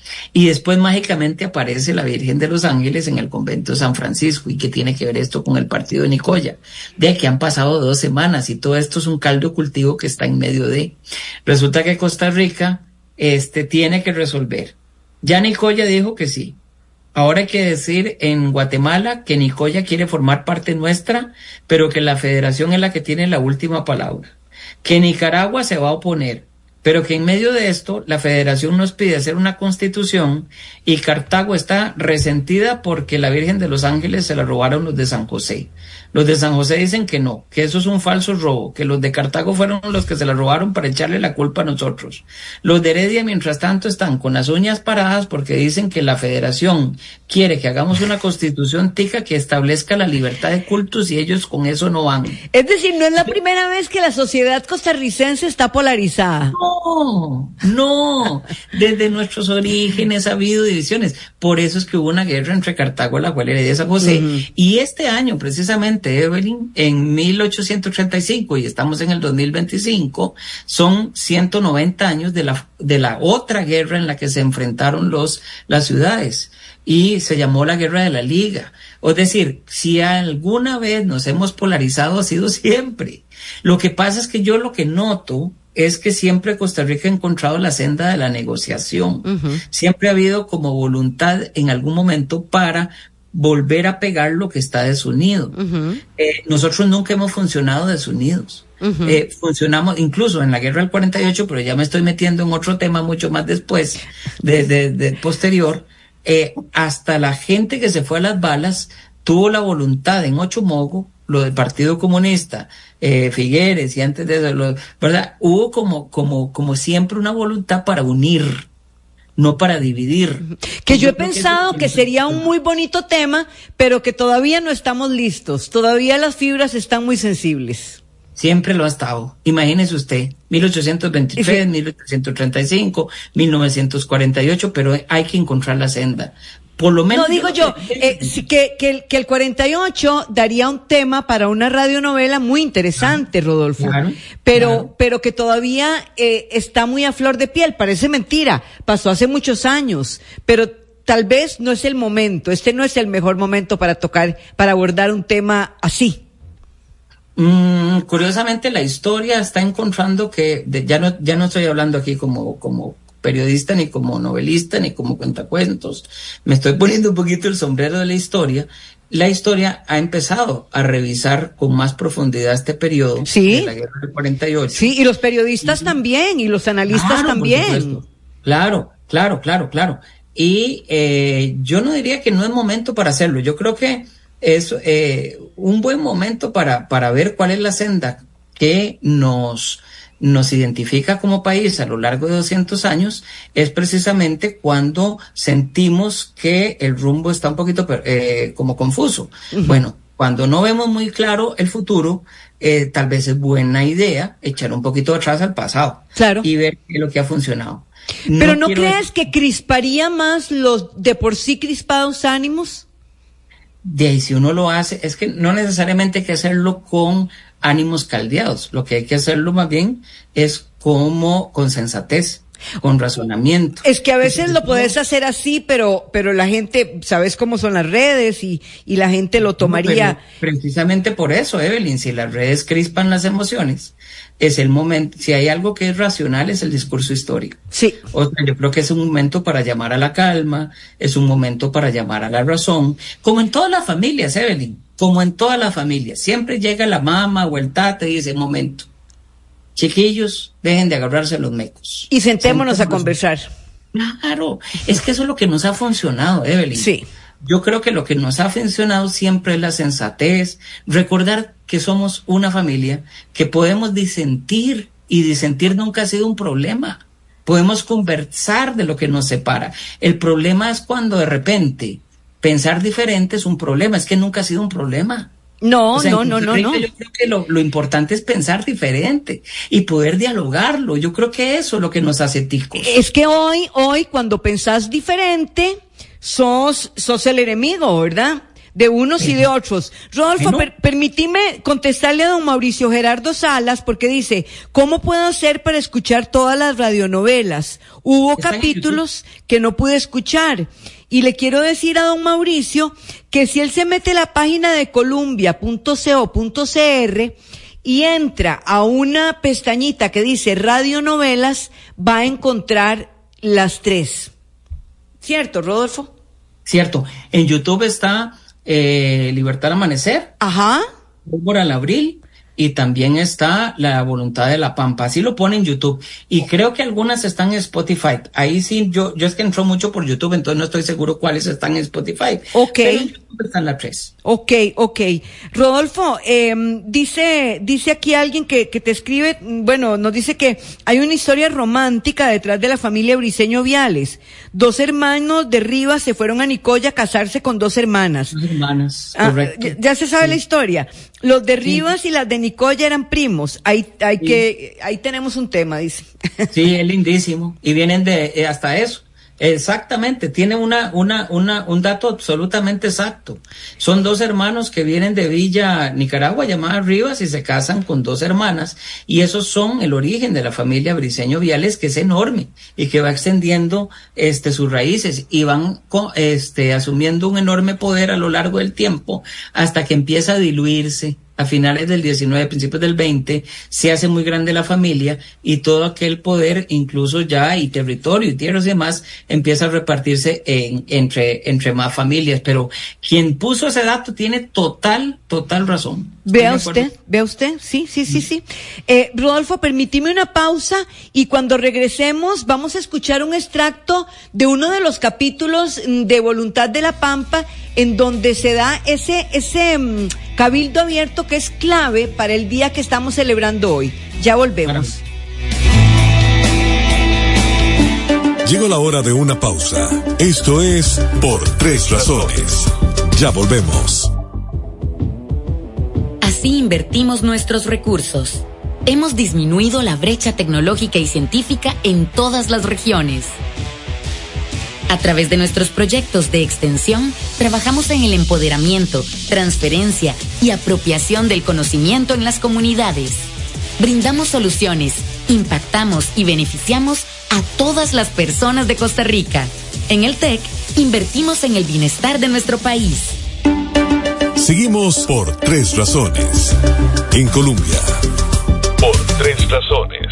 Y después mágicamente aparece la Virgen de los Ángeles en el convento de San Francisco. ¿Y qué tiene que ver esto con el partido de Nicoya? De que han pasado dos semanas y todo esto es un caldo de cultivo que está en medio de. Resulta que Costa Rica este, tiene que resolver. Ya Nicoya dijo que sí. Ahora hay que decir en Guatemala que Nicoya quiere formar parte nuestra, pero que la federación es la que tiene la última palabra. Que Nicaragua se va a oponer, pero que en medio de esto la federación nos pide hacer una constitución y Cartago está resentida porque la Virgen de los Ángeles se la robaron los de San José. Los de San José dicen que no, que eso es un falso robo, que los de Cartago fueron los que se la robaron para echarle la culpa a nosotros. Los de Heredia, mientras tanto, están con las uñas paradas porque dicen que la federación quiere que hagamos una constitución tica que establezca la libertad de cultos y ellos con eso no van. Es decir, no es la primera vez que la sociedad costarricense está polarizada. No, no, desde nuestros orígenes ha habido divisiones. Por eso es que hubo una guerra entre Cartago, la cual Heredia y San José. Uh-huh. Y este año, precisamente, Evelyn, en mil ochocientos treinta y cinco, y estamos en el dos mil veinticinco, son ciento noventa años de la, de la otra guerra en la que se enfrentaron los, las ciudades. Y se llamó la Guerra de la Liga. Es decir, si alguna vez nos hemos polarizado, ha sido siempre. Lo que pasa es que yo lo que noto es que siempre Costa Rica ha encontrado la senda de la negociación. Uh-huh. Siempre ha habido como voluntad en algún momento para volver a pegar lo que está desunido. Uh-huh. Eh, nosotros nunca hemos funcionado desunidos. Uh-huh. Eh, funcionamos incluso en la guerra del cuarenta y ocho, pero ya me estoy metiendo en otro tema mucho más después, de, de, de posterior. Eh, hasta la gente que se fue a las balas tuvo la voluntad en Ochomogo, lo del Partido Comunista, eh, Figueres y antes de eso, lo, ¿verdad? Hubo como, como, como siempre una voluntad para unir, no para dividir. Que yo he pensado que sería un muy bonito tema, pero que todavía no estamos listos, todavía las fibras están muy sensibles. Siempre lo ha estado. Imagínese usted, mil ochocientos veintitrés, mil ochocientos treinta y cinco, mil novecientos cuarenta y ocho, pero hay que encontrar la senda. Por lo menos. No, digo yo, eh, que, que, el, que el cuarenta y ocho daría un tema para una radionovela muy interesante, ah, Rodolfo. Claro, pero, claro. pero que todavía eh, está muy a flor de piel. Parece mentira. Pasó hace muchos años, pero tal vez no es el momento. Este no es el mejor momento para tocar, para abordar un tema así. Mm, curiosamente, la historia está encontrando que, de, ya no, ya no estoy hablando aquí como, como, periodista, ni como novelista, ni como cuentacuentos. Me estoy poniendo un poquito el sombrero de la historia. La historia ha empezado a revisar con más profundidad este periodo ¿Sí? de la guerra del cuarenta y ocho. Sí, y los periodistas uh-huh. también, y los analistas claro, también. Claro, claro, claro, claro. Y eh, yo no diría que no es momento para hacerlo. Yo creo que es eh, un buen momento para, para ver cuál es la senda que nos... nos identifica como país a lo largo de doscientos años, es precisamente cuando sentimos que el rumbo está un poquito eh, como confuso. Uh-huh. Bueno, Cuando no vemos muy claro el futuro, eh, tal vez es buena idea echar un poquito atrás al pasado. Claro. Y ver qué es lo que ha funcionado. Pero ¿no, ¿no crees decir... que crisparía más los de por sí crispados ánimos? De ahí, si uno lo hace, es que no necesariamente hay que hacerlo con ánimos caldeados. Lo que hay que hacerlo más bien es como con sensatez, con razonamiento. Es que a veces lo puedes hacer así, pero pero la gente, sabes cómo son las redes y, y la gente lo tomaría. No, precisamente por eso, Evelyn, si las redes crispan las emociones, es el momento, si hay algo que es racional, es el discurso histórico. Sí. O sea, yo creo que es un momento para llamar a la calma, es un momento para llamar a la razón, como en todas las familias, Evelyn, como en todas las familias. Siempre llega la mamá o el tata y dice, momento, chiquillos, dejen de agarrarse los mecos. Y sentémonos, sentémonos a conversar. Claro, es que eso es lo que nos ha funcionado, Evelyn. Sí. Yo creo que lo que nos ha funcionado siempre es la sensatez, recordar que somos una familia, que podemos disentir, y disentir nunca ha sido un problema. Podemos conversar de lo que nos separa. El problema es cuando de repente pensar diferente es un problema, es que nunca ha sido un problema. No, o sea, no, no, no, no. Yo creo que lo, lo importante es pensar diferente y poder dialogarlo. Yo creo que eso es lo que nos hace ticos. Es que hoy, hoy, cuando pensás diferente, sos, sos el enemigo, ¿verdad? De unos y de otros. Rodolfo, bueno. per, permíteme contestarle a don Mauricio Gerardo Salas, porque dice, ¿cómo puedo hacer para escuchar todas las radionovelas? Hubo capítulos que no pude escuchar. Y le quiero decir a don Mauricio que si él se mete a la página de columbia punto co punto cr y entra a una pestañita que dice radionovelas, va a encontrar las tres. ¿Cierto, Rodolfo? Cierto. En YouTube está eh, Libertad al Amanecer. Ajá. Pólvora al Abril. Y también está La Voluntad de la Pampa. Así lo pone en YouTube. Y creo que algunas están en Spotify. Ahí sí, yo, yo es que entro mucho por YouTube, entonces no estoy seguro cuáles están en Spotify. Ok. Pero en YouTube están las tres. Ok, ok. Rodolfo, eh, dice, dice aquí alguien que, que te escribe, bueno, nos dice que hay una historia romántica detrás de la familia Briceño Viales. Dos hermanos de Rivas se fueron a Nicoya a casarse con dos hermanas. Dos hermanas, ah, correcto. Ya, ya se sabe sí. la historia. Los de Rivas sí. y las de Nicoya eran primos. Ahí, hay sí. que, ahí tenemos un tema, dice. Sí, es lindísimo. Y vienen de, eh, hasta eso. Exactamente, tiene una, una, una, un dato absolutamente exacto. Son dos hermanos que vienen de Villa Nicaragua, llamada Rivas, y se casan con dos hermanas, y esos son el origen de la familia Briceño Viales, que es enorme, y que va extendiendo, este, sus raíces, y van, este, asumiendo un enorme poder a lo largo del tiempo, hasta que empieza a diluirse. A finales del diecinueve, principios del veinte, se hace muy grande la familia y todo aquel poder, incluso ya y territorio y tierras y demás, empieza a repartirse en, entre, entre más familias. Pero quien puso ese dato tiene total, total razón. Vea usted, vea usted, sí, sí, sí, sí. Eh, Rodolfo, permíteme una pausa y cuando regresemos vamos a escuchar un extracto de uno de los capítulos de Voluntad de la Pampa en donde se da ese, ese um, cabildo abierto que es clave para el día que estamos celebrando hoy. Ya volvemos. Llegó la hora de una pausa. Esto es Por Tres Razones. Ya volvemos. Así invertimos nuestros recursos. Hemos disminuido la brecha tecnológica y científica en todas las regiones. A través de nuestros proyectos de extensión, trabajamos en el empoderamiento, transferencia y apropiación del conocimiento en las comunidades. Brindamos soluciones, impactamos y beneficiamos a todas las personas de Costa Rica. En el T E C, invertimos en el bienestar de nuestro país. Seguimos por Tres Razones. En Colombia. Por Tres Razones.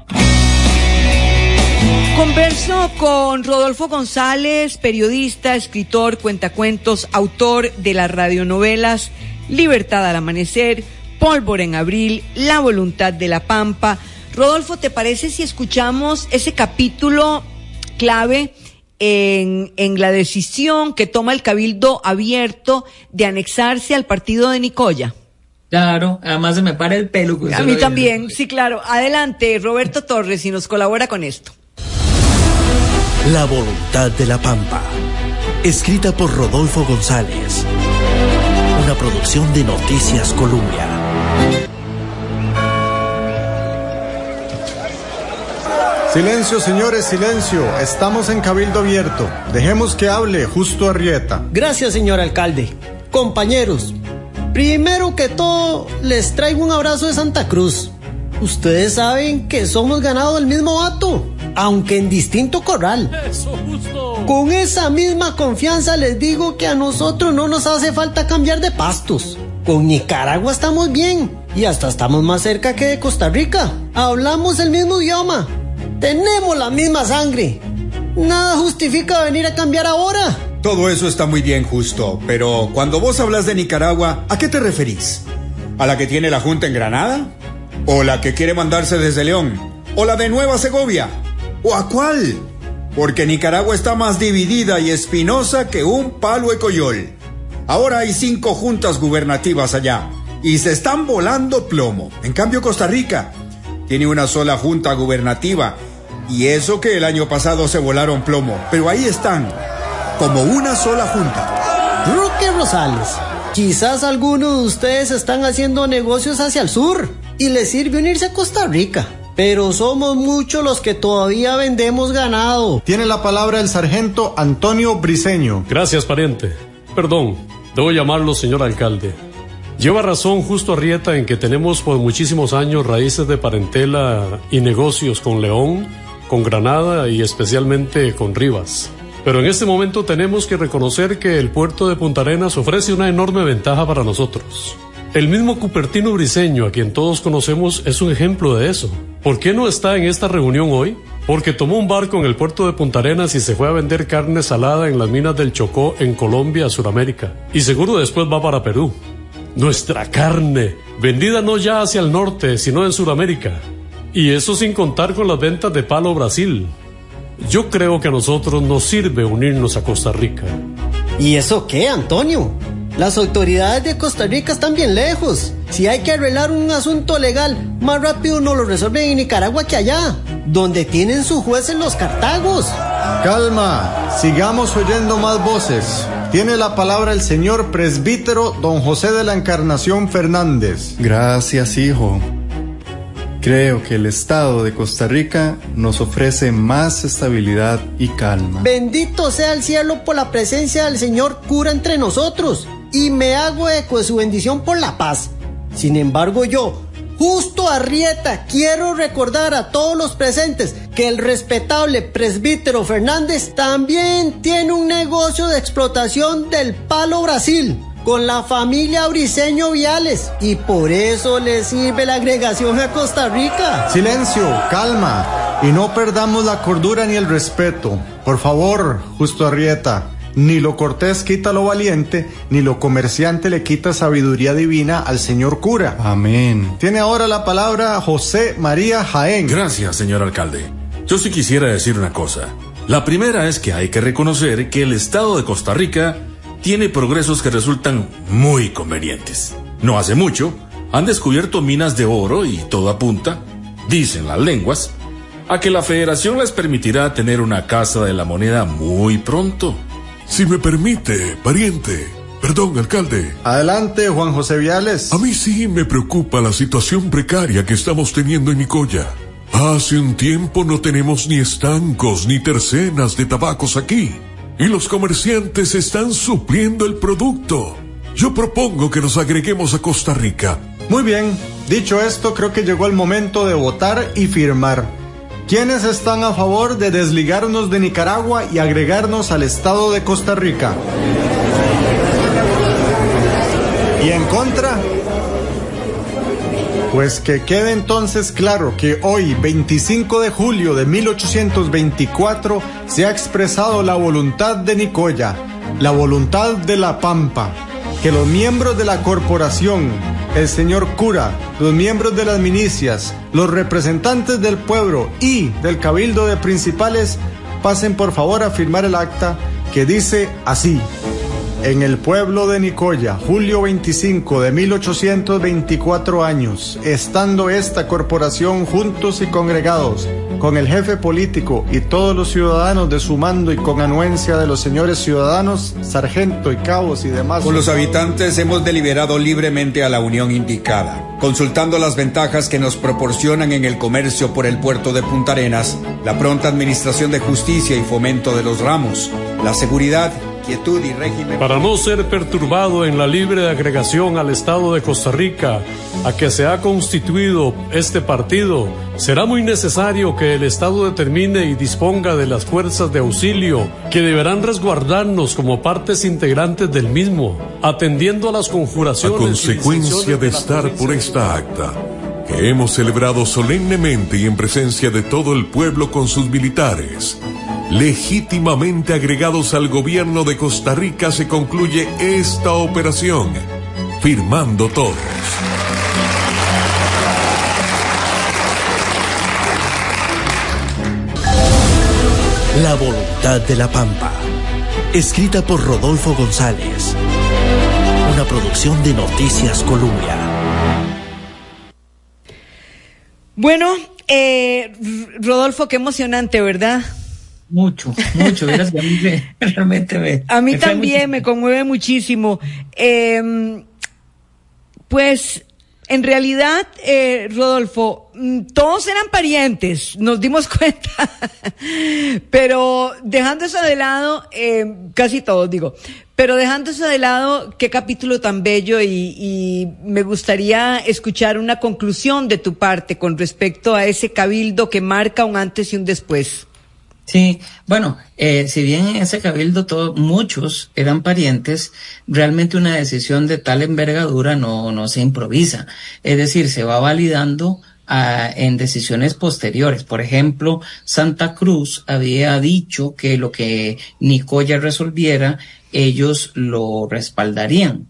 Converso con Rodolfo González, periodista, escritor, cuentacuentos, autor de las radionovelas Libertad al Amanecer, Pólvora en Abril, La Voluntad de la Pampa. Rodolfo, ¿te parece si escuchamos ese capítulo clave en, en la decisión que toma el Cabildo Abierto de anexarse al partido de Nicoya? Claro, además se me para el pelo. A mí también, sí, claro. Adelante, Roberto Torres, y nos colabora con esto. La Voluntad de la Pampa, escrita por Rodolfo González. Una producción de Noticias Colombia. Silencio, señores, silencio. Estamos en Cabildo Abierto. Dejemos que hable Justo Arrieta. Gracias, señor alcalde. Compañeros, primero que todo, les traigo un abrazo de Santa Cruz. Ustedes saben que somos ganado del mismo vato, aunque en distinto corral. Eso, Justo. Con esa misma confianza les digo que a nosotros no nos hace falta cambiar de pastos. Con Nicaragua estamos bien y hasta estamos más cerca que de Costa Rica. Hablamos el mismo idioma. Tenemos la misma sangre. Nada justifica venir a cambiar ahora. Todo eso está muy bien, Justo, pero cuando vos hablas de Nicaragua, ¿a qué te referís? ¿A la que tiene la Junta en Granada? ¿O la que quiere mandarse desde León? ¿O la de Nueva Segovia? ¿O a cuál? Porque Nicaragua está más dividida y espinosa que un palo de coyol. Ahora hay cinco juntas gubernativas allá y se están volando plomo. En cambio, Costa Rica tiene una sola junta gubernativa, y eso que el año pasado se volaron plomo, pero ahí están, como una sola junta. Roque Rosales, quizás algunos de ustedes están haciendo negocios hacia el sur y les sirve unirse a Costa Rica, pero somos muchos los que todavía vendemos ganado. Tiene la palabra el sargento Antonio Briceño. Gracias, pariente. Perdón, debo llamarlo señor alcalde. Lleva razón Justo Arrieta en que tenemos por muchísimos años raíces de parentela y negocios con León, con Granada y especialmente con Rivas. Pero en este momento tenemos que reconocer que el puerto de Punta Arenas ofrece una enorme ventaja para nosotros. El mismo Cupertino Briceño, a quien todos conocemos, es un ejemplo de eso. ¿Por qué no está en esta reunión hoy? Porque tomó un barco en el puerto de Punta Arenas y se fue a vender carne salada en las minas del Chocó en Colombia, Suramérica. Y seguro después va para Perú. Nuestra carne, vendida no ya hacia el norte, sino en Sudamérica. Y eso sin contar con las ventas de palo Brasil. Yo creo que a nosotros nos sirve unirnos a Costa Rica. ¿Y eso qué, Antonio? Las autoridades de Costa Rica están bien lejos. Si hay que arreglar un asunto legal, más rápido nos lo resuelven en Nicaragua que allá, donde tienen sus jueces los cartagos. Calma, sigamos oyendo más voces. Tiene la palabra el señor presbítero don José de la Encarnación Fernández. Gracias, hijo. Creo que el Estado de Costa Rica nos ofrece más estabilidad y calma. Bendito sea el cielo por la presencia del señor cura entre nosotros, y me hago eco de su bendición por la paz. Sin embargo, yo, Justo Arrieta, quiero recordar a todos los presentes que el respetable presbítero Fernández también tiene un negocio de explotación del palo Brasil con la familia Briceño Viales, y por eso le sirve la agregación a Costa Rica. Silencio, calma, y no perdamos la cordura ni el respeto. Por favor, Justo Arrieta, ni lo cortés quita lo valiente, ni lo comerciante le quita sabiduría divina al señor cura. Amén. Tiene ahora la palabra José María Jaén. Gracias, señor alcalde. Yo sí quisiera decir una cosa. La primera es que hay que reconocer que el Estado de Costa Rica tiene progresos que resultan muy convenientes. No hace mucho, han descubierto minas de oro y todo apunta, dicen las lenguas, a que la Federación les permitirá tener una casa de la moneda muy pronto. Si me permite, pariente. Perdón, alcalde. Adelante, Juan José Viales. A mí sí me preocupa la situación precaria que estamos teniendo en Nicoya. Hace un tiempo no tenemos ni estancos ni tercenas de tabacos aquí. Y los comerciantes están supliendo el producto. Yo propongo que nos agreguemos a Costa Rica. Muy bien. Dicho esto, creo que llegó el momento de votar y firmar. ¿Quiénes están a favor de desligarnos de Nicaragua y agregarnos al Estado de Costa Rica? ¿Y en contra? Pues que quede entonces claro que hoy, veinticinco de julio de mil ochocientos veinticuatro, se ha expresado la voluntad de Nicoya, la voluntad de La Pampa, que los miembros de la corporación, el señor cura, los miembros de las milicias, los representantes del pueblo y del cabildo de principales pasen por favor a firmar el acta que dice así: en el pueblo de Nicoya, julio veinticinco de mil ochocientos veinticuatro años, estando esta corporación juntos y congregados, con el jefe político y todos los ciudadanos de su mando y con anuencia de los señores ciudadanos, sargento y cabos y demás. Con los habitantes hemos deliberado libremente a la unión indicada, consultando las ventajas que nos proporcionan en el comercio por el puerto de Punta Arenas, la pronta administración de justicia y fomento de los ramos, la seguridad, quietud y régimen. Para no ser perturbado en la libre agregación al Estado de Costa Rica, a que se ha constituido este partido, será muy necesario que el Estado determine y disponga de las fuerzas de auxilio que deberán resguardarnos como partes integrantes del mismo, atendiendo a las conjuraciones. A consecuencia de estar por esta acta, que hemos celebrado solemnemente y en presencia de todo el pueblo con sus militares, legítimamente agregados al gobierno de Costa Rica, se concluye esta operación, firmando todos. La voluntad de la Pampa, escrita por Rodolfo González, una producción de Noticias Columbia. Bueno, eh, Rodolfo, qué emocionante, ¿verdad? Mucho, mucho, verás que a mí me, realmente me... A mí me también me conmueve muchísimo. Eh, pues, en realidad, eh, Rodolfo, todos eran parientes, nos dimos cuenta, pero dejando eso de lado, eh, casi todos digo, pero dejando eso de lado, qué capítulo tan bello, y, y me gustaría escuchar una conclusión de tu parte con respecto a ese cabildo que marca un antes y un después. Sí, bueno, eh, si bien en ese cabildo todos, muchos eran parientes, realmente una decisión de tal envergadura no, no se improvisa. Es decir, se va validando a, en decisiones posteriores. Por ejemplo, Santa Cruz había dicho que lo que Nicoya resolviera, ellos lo respaldarían.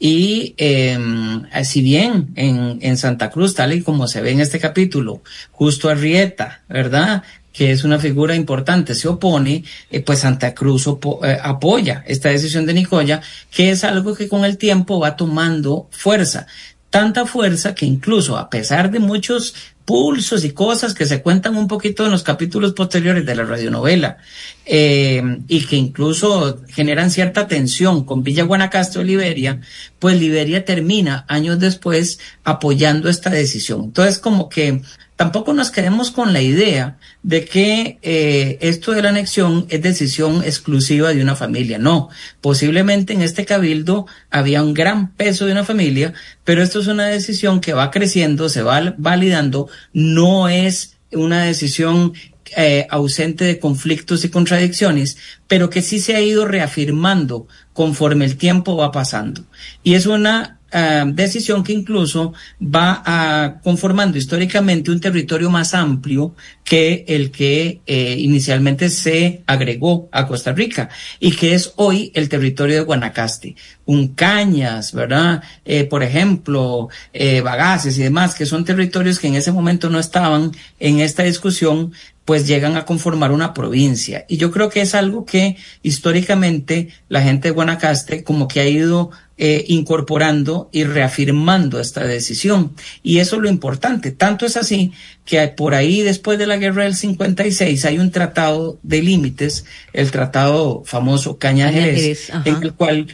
Y eh, si bien en, en Santa Cruz, tal y como se ve en este capítulo, Justo Arrieta, ¿verdad?, que es una figura importante, se opone, eh, pues Santa Cruz opo- eh, apoya esta decisión de Nicoya, que es algo que con el tiempo va tomando fuerza. Tanta fuerza que incluso a pesar de muchos pulsos y cosas que se cuentan un poquito en los capítulos posteriores de la radionovela, eh, y que incluso generan cierta tensión con Villa Guanacaste o Liberia, pues Liberia termina años después apoyando esta decisión. Entonces, como que tampoco nos quedemos con la idea de que eh, esto de la anexión es decisión exclusiva de una familia. No, posiblemente en este cabildo había un gran peso de una familia, pero esto es una decisión que va creciendo, se va validando, no es una decisión eh, ausente de conflictos y contradicciones, pero que sí se ha ido reafirmando conforme el tiempo va pasando. Y es una Uh, decisión que incluso va uh, conformando históricamente un territorio más amplio que el que eh, inicialmente se agregó a Costa Rica y que es hoy el territorio de Guanacaste. Un Cañas, ¿verdad? Eh, por ejemplo, eh, Bagaces y demás, que son territorios que en ese momento no estaban en esta discusión, pues llegan a conformar una provincia. Y yo creo que es algo que históricamente la gente de Guanacaste como que ha ido eh, incorporando y reafirmando esta decisión. Y eso es lo importante. Tanto es así que por ahí, después de la guerra del cincuenta y seis, hay un tratado de límites, el tratado famoso Caña-Jerez, en el cual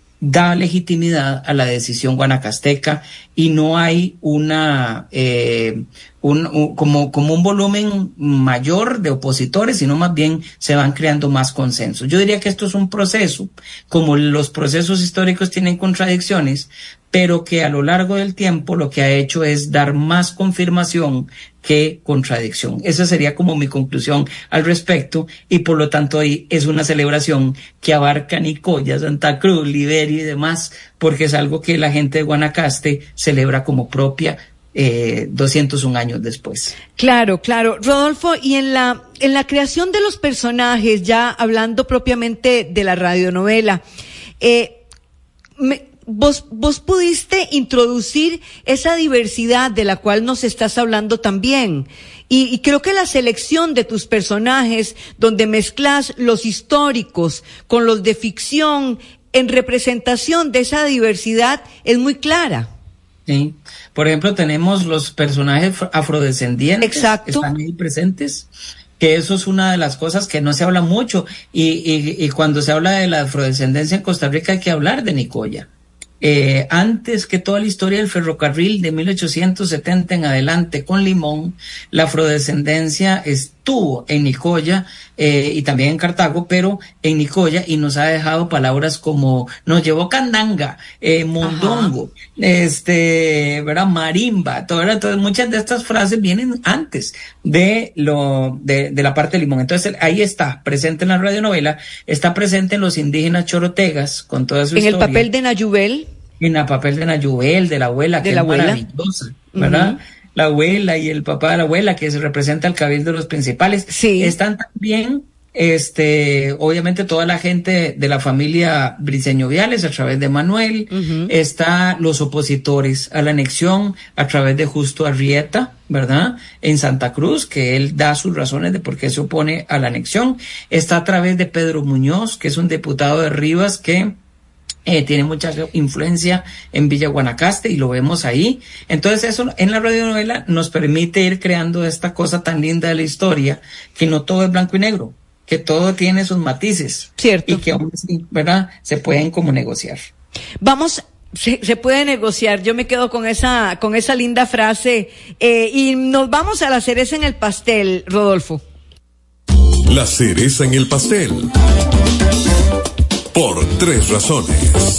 da legitimidad a la decisión guanacasteca y no hay una eh, un, un como como un volumen mayor de opositores, sino más bien se van creando más consensos. Yo diría que esto es un proceso, como los procesos históricos tienen contradicciones, pero que a lo largo del tiempo lo que ha hecho es dar más confirmación que contradicción. Esa sería como mi conclusión al respecto, y por lo tanto ahí es una celebración que abarca Nicoya, Santa Cruz, Liberia y demás, porque es algo que la gente de Guanacaste celebra como propia eh, doscientos un años después. Claro, claro. Rodolfo, y en la, en la creación de los personajes, ya hablando propiamente de la radionovela, eh, me, Vos, vos pudiste introducir esa diversidad de la cual nos estás hablando también. Y, y creo que la selección de tus personajes, donde mezclas los históricos con los de ficción, en representación de esa diversidad, es muy clara. Sí. Por ejemplo, tenemos los personajes afrodescendientes. Exacto. Que están ahí presentes. Que eso es una de las cosas que no se habla mucho. Y, y, y cuando se habla de la afrodescendencia en Costa Rica hay que hablar de Nicoya. Eh, antes que toda la historia del ferrocarril de mil ochocientos setenta en adelante con Limón, la afrodescendencia estuvo en Nicoya eh, y también en Cartago, pero en Nicoya, y nos ha dejado palabras como nos llevó candanga, eh, mondongo, Ajá. este, ¿verdad? Marimba, todo, entonces muchas de estas frases vienen antes de lo de, de la parte de Limón. Entonces ahí está presente en la radionovela, está presente en los indígenas chorotegas con toda su en historia. En el papel de Nayubel. En el papel de Nayubel, de la abuela, de que la es abuela. Maravillosa, ¿verdad? Uh-huh. La abuela y el papá de la abuela, que se representa al cabildo de los principales. Sí. Están también, este, obviamente toda la gente de la familia Briceño Viales a través de Manuel. Uh-huh. Está los opositores a la anexión a través de Justo Arrieta, ¿verdad? En Santa Cruz, que él da sus razones de por qué se opone a la anexión. Está a través de Pedro Muñoz, que es un diputado de Rivas que Eh, tiene mucha influencia en Villa Guanacaste y lo vemos ahí. Entonces eso en la radionovela nos permite ir creando esta cosa tan linda de la historia, que no todo es blanco y negro, que todo tiene sus matices. Cierto. Y que aún así, ¿verdad? Se pueden como negociar. Vamos, se, se puede negociar. Yo me quedo con esa, con esa linda frase. Eh, y nos vamos a la cereza en el pastel, Rodolfo. La cereza en el pastel. Por tres razones.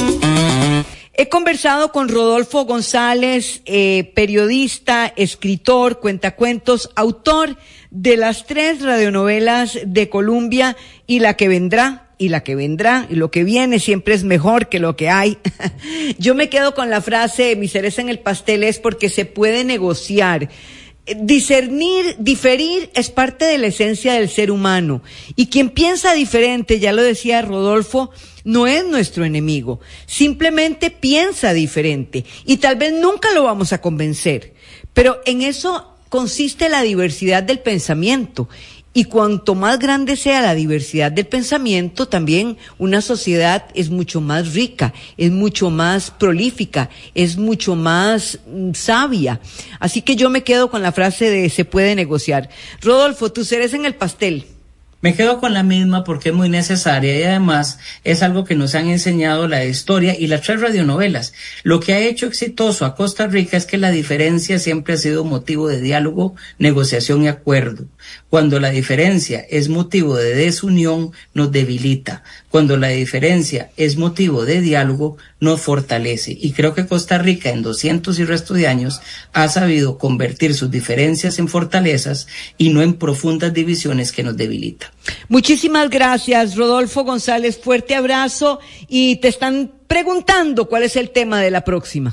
He conversado con Rodolfo González, eh, periodista, escritor, cuentacuentos, autor de las tres radionovelas de Colombia y la que vendrá, y la que vendrá, y lo que viene siempre es mejor que lo que hay. Yo me quedo con la frase, mi cereza en el pastel es porque se puede negociar. Discernir, diferir es parte de la esencia del ser humano, y quien piensa diferente, ya lo decía Rodolfo, no es nuestro enemigo, simplemente piensa diferente y tal vez nunca lo vamos a convencer, pero en eso consiste la diversidad del pensamiento. Y cuanto más grande sea la diversidad del pensamiento, también una sociedad es mucho más rica, es mucho más prolífica, es mucho más mm, sabia. Así que yo me quedo con la frase de se puede negociar. Rodolfo, tu cereza en el pastel. Me quedo con la misma porque es muy necesaria y además es algo que nos han enseñado la historia y las tres radionovelas. Lo que ha hecho exitoso a Costa Rica es que la diferencia siempre ha sido motivo de diálogo, negociación y acuerdo. Cuando la diferencia es motivo de desunión, nos debilita. Cuando la diferencia es motivo de diálogo, nos fortalece. Y creo que Costa Rica en doscientos y resto de años ha sabido convertir sus diferencias en fortalezas y no en profundas divisiones que nos debilitan. Muchísimas gracias, Rodolfo González. Fuerte abrazo. Y te están preguntando cuál es el tema de la próxima.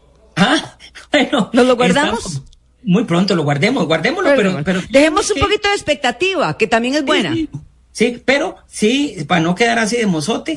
Ah, bueno. ¿Nos lo guardamos? Estamos... Muy pronto lo guardemos, guardémoslo, pero... pero, pero dejemos un que... poquito de expectativa, que también es buena. Sí, sí, pero sí, para no quedar así de mozote,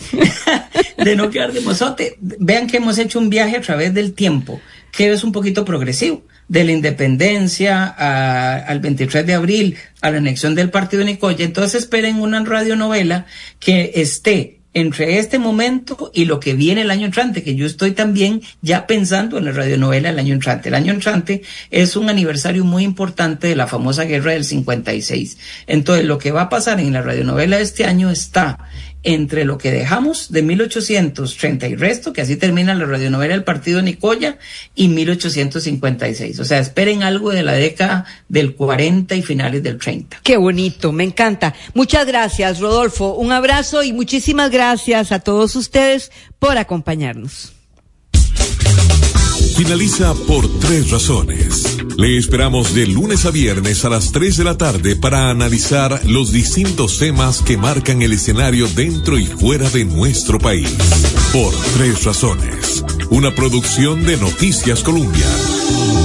de no quedar de mozote, vean que hemos hecho un viaje a través del tiempo, que es un poquito progresivo, de la independencia a, al veintitrés de abril, a la anexión del partido de Nicoya. Entonces esperen una radionovela que esté entre este momento y lo que viene el año entrante, que yo estoy también ya pensando en la radionovela del año entrante. El año entrante es un aniversario muy importante de la famosa guerra del cincuenta y seis. Entonces, lo que va a pasar en la radionovela de este año está entre lo que dejamos de mil ochocientos treinta y resto, que así termina la radionovela del partido de Nicoya, y mil ochocientos cincuenta y seis. O sea, esperen algo de la década del cuarenta y finales del treinta. Qué bonito, me encanta. Muchas gracias, Rodolfo. Un abrazo y muchísimas gracias a todos ustedes por acompañarnos. Finaliza Por Tres Razones. Le esperamos de lunes a viernes a las tres de la tarde para analizar los distintos temas que marcan el escenario dentro y fuera de nuestro país. Por Tres Razones. Una producción de Noticias Colombia.